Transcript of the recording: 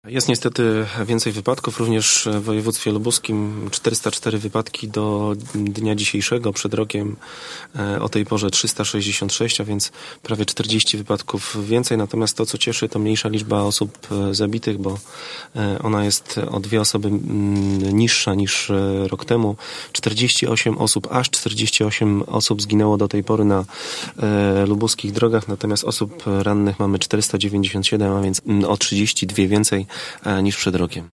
Jest niestety więcej wypadków, również w województwie lubuskim 404 wypadki do dnia dzisiejszego, przed rokiem o tej porze 366, a więc prawie 40 wypadków więcej. Natomiast to, co cieszy, to mniejsza liczba osób zabitych, bo ona jest o 2 osoby niższa niż rok temu. 48 osób, aż 48 osób zginęło do tej pory na lubuskich drogach, natomiast osób rannych mamy 497, a więc o 32 więcej niż przed rokiem.